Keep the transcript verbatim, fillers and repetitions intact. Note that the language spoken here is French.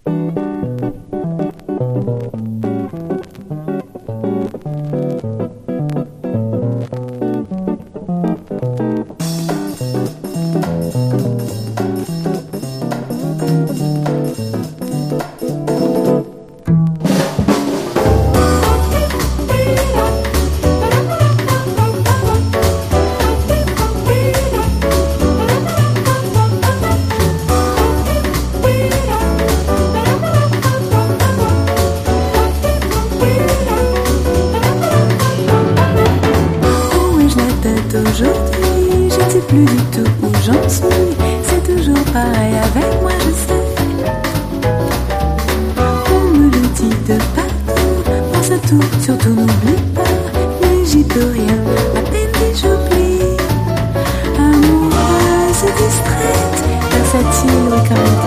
Aujourd'hui, je ne sais plus du tout où j'en suis. C'est toujours pareil avec moi, je sais. On me le dit de partout. Pense à tout, surtout n'oublie pas. Mais j'y peux rien, à peine si j'oublie. Amoureuse, distraite, versatile, oui, comme